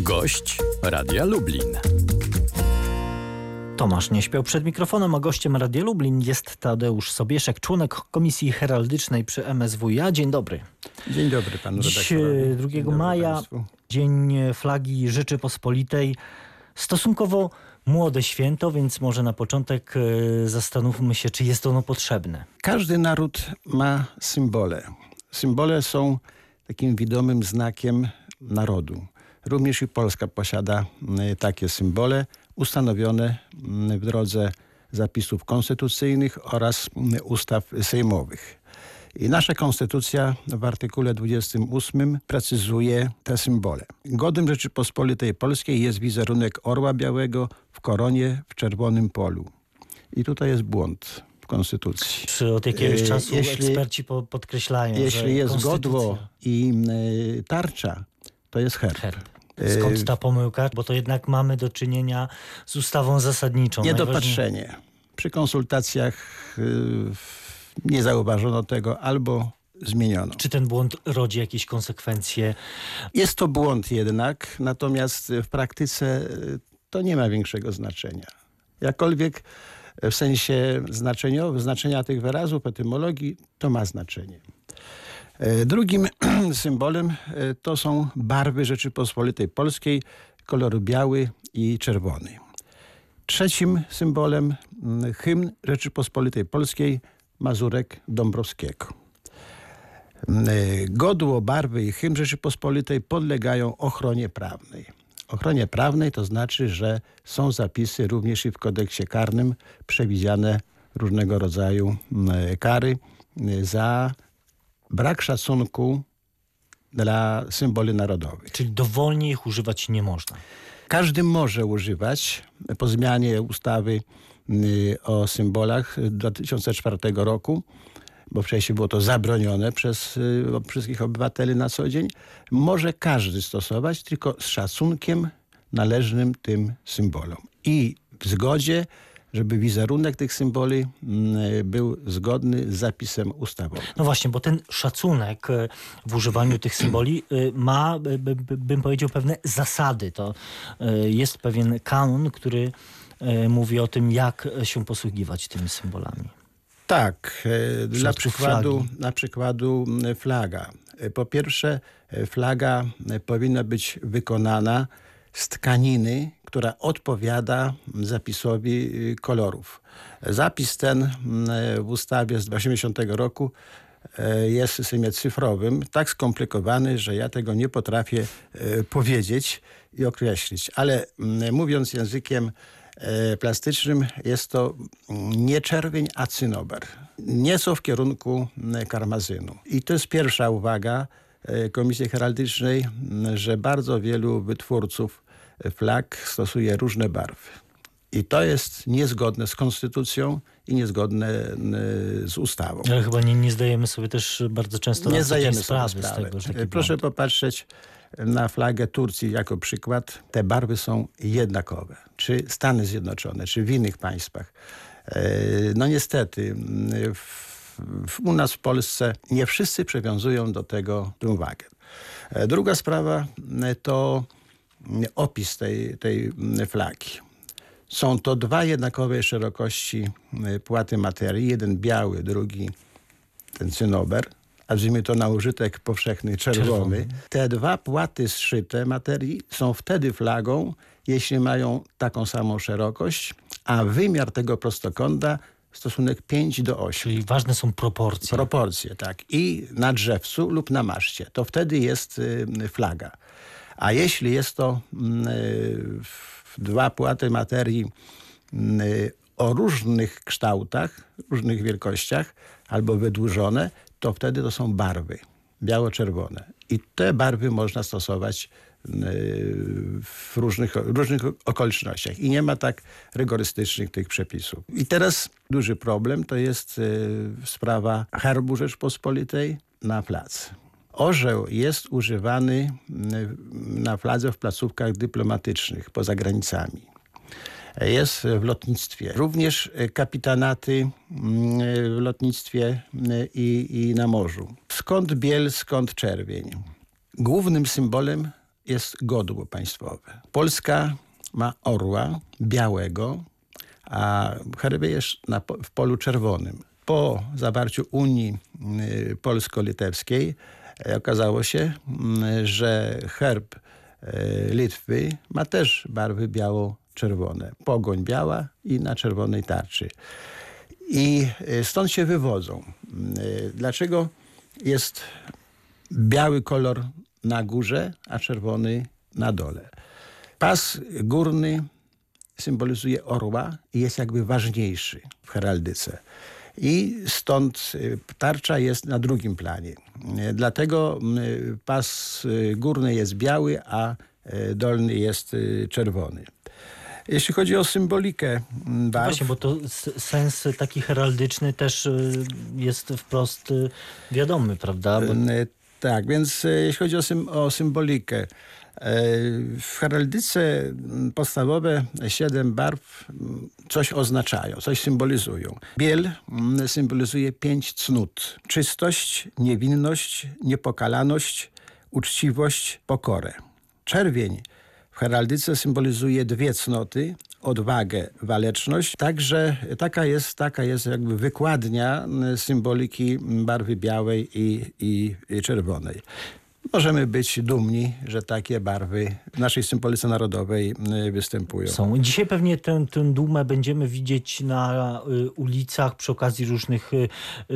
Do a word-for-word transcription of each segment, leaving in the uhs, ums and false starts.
Gość Radia Lublin. Tomasz nie śpiał przed mikrofonem, a gościem Radia Lublin jest Tadeusz Sobieszek, członek Komisji Heraldycznej przy M S W iA. Dzień dobry. Dzień dobry panu Dziś redaktorowi. drugiego maja, Dzień Flagi Rzeczypospolitej. Stosunkowo młode święto, więc może na początek zastanówmy się, czy jest ono potrzebne. Każdy naród ma symbole. Symbole są takim widomym znakiem narodu. Również i Polska posiada takie symbole ustanowione w drodze zapisów konstytucyjnych oraz ustaw sejmowych. I nasza konstytucja w artykule dwudziestym ósmym precyzuje te symbole. Godem Rzeczypospolitej Polskiej jest wizerunek orła białego w koronie w czerwonym polu. I tutaj jest błąd w konstytucji. Czy od jakiegoś czasu jeśli, eksperci po, podkreślają, jeśli że jest konstytucja... godło i y, tarcza, to jest herb. herb. Skąd ta pomyłka? Bo to jednak mamy do czynienia z ustawą zasadniczą. Niedopatrzenie. Przy konsultacjach y, nie zauważono tego albo zmieniono. Czy ten błąd rodzi jakieś konsekwencje? Jest to błąd jednak, natomiast w praktyce to nie ma większego znaczenia. Jakkolwiek w sensie znaczeniowym, znaczenia tych wyrazów, etymologii, to ma znaczenie. Drugim symbolem to są barwy Rzeczypospolitej Polskiej, kolory biały i czerwony. Trzecim symbolem hymn Rzeczypospolitej Polskiej, Mazurek Dąbrowskiego. Godło, barwy i hymn Rzeczypospolitej podlegają ochronie prawnej. Ochronie prawnej to znaczy, że są zapisy również i w kodeksie karnym przewidziane różnego rodzaju kary za brak szacunku dla symboli narodowych. Czyli dowolnie ich używać nie można. Każdy może używać po zmianie ustawy o symbolach dwa tysiące czwartego roku, bo wcześniej było to zabronione przez wszystkich obywateli na co dzień. Może każdy stosować, tylko z szacunkiem należnym tym symbolom. I w zgodzie, żeby wizerunek tych symboli był zgodny z zapisem ustawowym. No właśnie, bo ten szacunek w używaniu tych symboli ma, bym powiedział, pewne zasady. To jest pewien kanon, który mówi o tym, jak się posługiwać tymi symbolami. Tak, dla przykładu, na przykładu flaga. Po pierwsze, flaga powinna być wykonana z tkaniny, która odpowiada zapisowi kolorów. Zapis ten w ustawie z tysiąc dziewięćset osiemdziesiątego roku jest w systemie cyfrowym, tak skomplikowany, że ja tego nie potrafię powiedzieć i określić. Ale mówiąc językiem plastycznym, jest to nie czerwień, a cynober. Nieco w kierunku karmazynu. I to jest pierwsza uwaga Komisji Heraldycznej, że bardzo wielu wytwórców flag stosuje różne barwy. I to jest niezgodne z konstytucją i niezgodne z ustawą. Ale chyba nie, nie zdajemy sobie też bardzo często nie na zdajemy sprawy, sobie sprawy z tego. Proszę błąd. popatrzeć na flagę Turcji jako przykład. Te barwy są jednakowe. Czy Stany Zjednoczone, czy w innych państwach. No niestety w, w, u nas w Polsce nie wszyscy przywiązują do tego uwagę. Druga sprawa to opis tej, tej flagi. Są to dwa jednakowej szerokości płaty materii. Jeden biały, drugi ten cynober. A weźmy to na użytek powszechny czerwony. czerwony. Te dwa płaty zszyte materii są wtedy flagą, jeśli mają taką samą szerokość, a wymiar tego prostokąta stosunek pięć do ośmiu. Czyli ważne są proporcje. Proporcje, tak. I na drzewcu lub na maszcie. To wtedy jest y, flaga. A jeśli jest to y, dwa płaty materii y, o różnych kształtach, różnych wielkościach albo wydłużone, to wtedy to są barwy biało-czerwone. I te barwy można stosować w różnych, różnych okolicznościach. I nie ma tak rygorystycznych tych przepisów. I teraz duży problem to jest sprawa herbu Rzeczpospolitej na fladze. Orzeł jest używany na fladze w placówkach dyplomatycznych poza granicami. Jest w lotnictwie. Również kapitanaty w lotnictwie i, i na morzu. Skąd biel, skąd czerwień? Głównym symbolem jest godło państwowe. Polska ma orła białego, a herb jest na, w polu czerwonym. Po zawarciu Unii y, polsko-litewskiej y, okazało się, y, że herb y, Litwy ma też barwy biało-czerwone. Pogoń biała i na czerwonej tarczy. I y, stąd się wywodzą. Y, dlaczego jest biały kolor na górze, a czerwony na dole? Pas górny symbolizuje orła i jest jakby ważniejszy w heraldyce. I stąd tarcza jest na drugim planie. Dlatego pas górny jest biały, a dolny jest czerwony. Jeśli chodzi o symbolikę barw... Właśnie, bo to sens taki heraldyczny też jest wprost wiadomy, prawda? Bo... Tak, więc jeśli chodzi o, sym, o symbolikę, w heraldyce podstawowe siedem barw coś oznaczają, coś symbolizują. Biel symbolizuje pięć cnót. Czystość, niewinność, niepokalaność, uczciwość, pokorę. Czerwień w heraldyce symbolizuje dwie cnoty, odwagę, waleczność. Także taka jest, taka jest jakby wykładnia symboliki barwy białej i, i, i czerwonej. Możemy być dumni, że takie barwy w naszej symbolice narodowej występują. Są. Dzisiaj pewnie tę, tę dumę będziemy widzieć na y, ulicach przy okazji różnych y,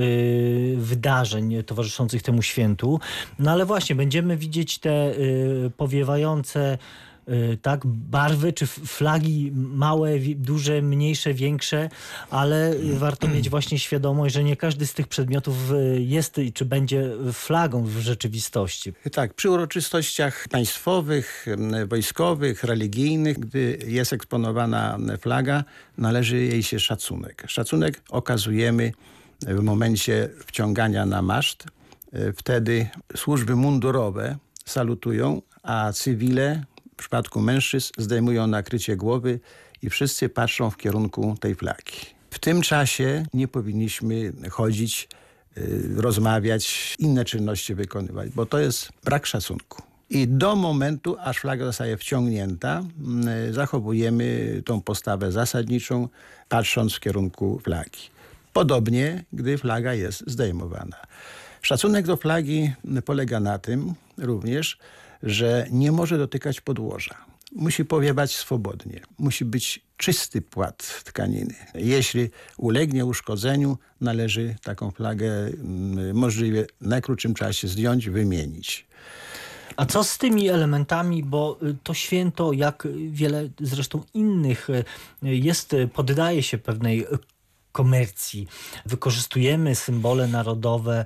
y, wydarzeń towarzyszących temu świętu. No ale właśnie, będziemy widzieć te y, powiewające tak, barwy czy flagi małe, duże, mniejsze, większe, ale warto mieć właśnie świadomość, że nie każdy z tych przedmiotów jest czy będzie flagą w rzeczywistości. Tak, przy uroczystościach państwowych, wojskowych, religijnych, gdy jest eksponowana flaga, należy jej się szacunek. Szacunek okazujemy w momencie wciągania na maszt. Wtedy służby mundurowe salutują, a cywile w przypadku mężczyzn zdejmują nakrycie głowy i wszyscy patrzą w kierunku tej flagi. W tym czasie nie powinniśmy chodzić, y, rozmawiać, inne czynności wykonywać, bo to jest brak szacunku. I do momentu, aż flaga zostaje wciągnięta, y, zachowujemy tą postawę zasadniczą, patrząc w kierunku flagi. Podobnie, gdy flaga jest zdejmowana. Szacunek do flagi polega na tym również, że nie może dotykać podłoża. Musi powiewać swobodnie. Musi być czysty płat tkaniny. Jeśli ulegnie uszkodzeniu, należy taką flagę możliwie w najkrótszym czasie zdjąć, wymienić. A co z tymi elementami, bo to święto, jak wiele zresztą innych, jest, poddaje się pewnej komercji. Wykorzystujemy symbole narodowe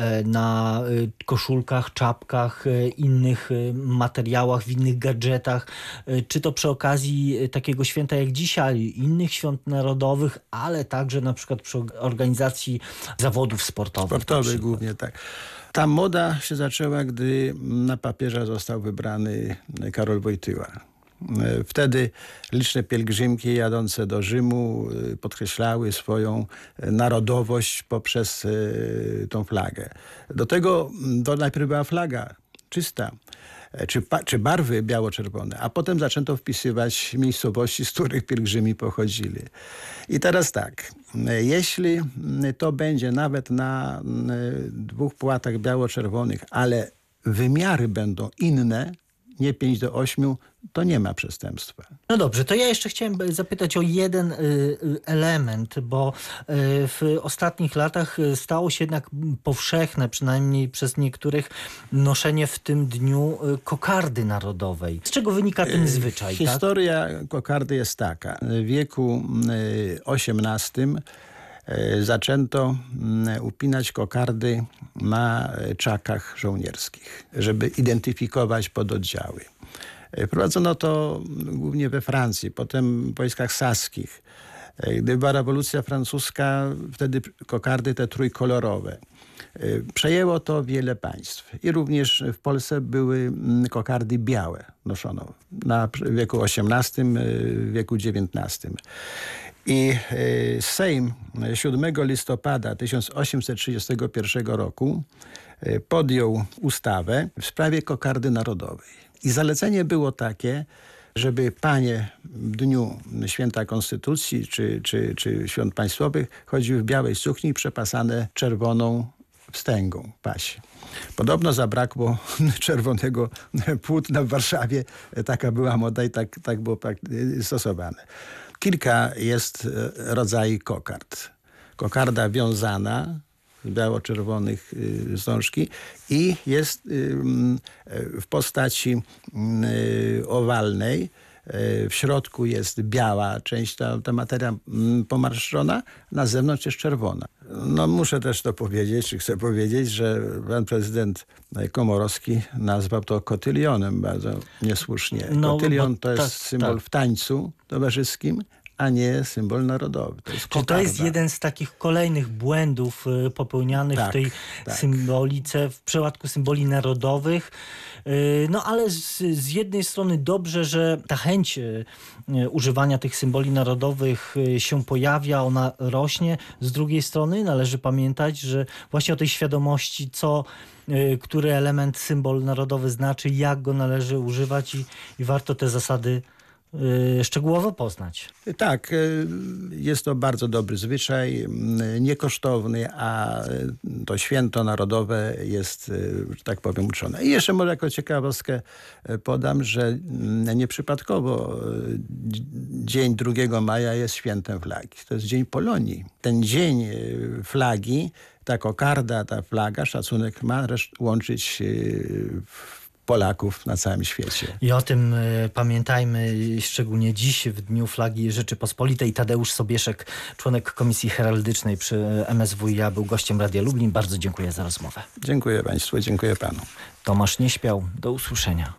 na koszulkach, czapkach, innych materiałach, w innych gadżetach. Czy to przy okazji takiego święta jak dzisiaj, innych świąt narodowych, ale także na przykład przy organizacji zawodów sportowych. Sportowych głównie, tak. Ta moda się zaczęła, gdy na papieża został wybrany Karol Wojtyła. Wtedy liczne pielgrzymki jadące do Rzymu podkreślały swoją narodowość poprzez tą flagę. Do tego to najpierw była flaga czysta, czy, czy barwy biało-czerwone, a potem zaczęto wpisywać miejscowości, z których pielgrzymi pochodzili. I teraz tak, jeśli to będzie nawet na dwóch płatach biało-czerwonych, ale wymiary będą inne, nie pięć do ośmiu, to nie ma przestępstwa. No dobrze, to ja jeszcze chciałem zapytać o jeden element, bo w ostatnich latach stało się jednak powszechne, przynajmniej przez niektórych, noszenie w tym dniu kokardy narodowej. Z czego wynika ten zwyczaj? Historia tak? kokardy jest taka. W wieku osiemnastym zaczęto upinać kokardy na czakach żołnierskich, żeby identyfikować pododdziały. Prowadzono to głównie we Francji, potem w wojskach saskich. Gdy była rewolucja francuska, wtedy kokardy te trójkolorowe. Przejęło to wiele państw i również w Polsce były kokardy białe, noszono na wieku osiemnastym, wieku dziewiętnastym. I Sejm siódmego listopada tysiąc osiemset trzydziestego pierwszego roku podjął ustawę w sprawie kokardy narodowej. I zalecenie było takie, żeby panie w dniu Święta Konstytucji czy, czy, czy Świąt Państwowych chodziły w białej sukni przepasane czerwoną wstęgą pasie. Podobno zabrakło czerwonego płótna w Warszawie. Taka była moda i tak, tak było stosowane. Kilka jest rodzajów kokard. Kokarda wiązana z biało-czerwonych wstążki i jest w postaci owalnej. W środku jest biała część, ta, ta materia pomarszczona, na zewnątrz jest czerwona. No muszę też to powiedzieć, czy chcę powiedzieć, że pan prezydent Komorowski nazwał to kotylionem bardzo niesłusznie. No, Kotylion to jest tak, symbol tak. w tańcu towarzyskim, a nie symbol narodowy. To jest Czy to kokarda. jest jeden z takich kolejnych błędów y, popełnianych Tak, w tej tak. symbolice, w przypadku symboli narodowych? Y, no ale z, z jednej strony dobrze, że ta chęć y, używania tych symboli narodowych y, się pojawia, ona rośnie. Z drugiej strony należy pamiętać, że właśnie o tej świadomości, co y, który element symbol narodowy znaczy, jak go należy używać i, i warto te zasady y, szczegółowo poznać. Tak, jest to bardzo dobry zwyczaj, niekosztowny, a to święto narodowe jest, że tak powiem, uczone. I jeszcze może jako ciekawostkę podam, że nieprzypadkowo dzień drugiego maja jest świętem flagi. To jest dzień Polonii. Ten dzień flagi, ta kokarda, ta flaga, szacunek ma łączyć Polaków na całym świecie. I o tym y, pamiętajmy szczególnie dziś, w Dniu Flagi Rzeczypospolitej. Tadeusz Sobieszek, członek Komisji Heraldycznej przy M S W i A, był gościem Radia Lublin. Bardzo dziękuję za rozmowę. Dziękuję państwu, dziękuję panu. Tomasz Nieśpiał, do usłyszenia.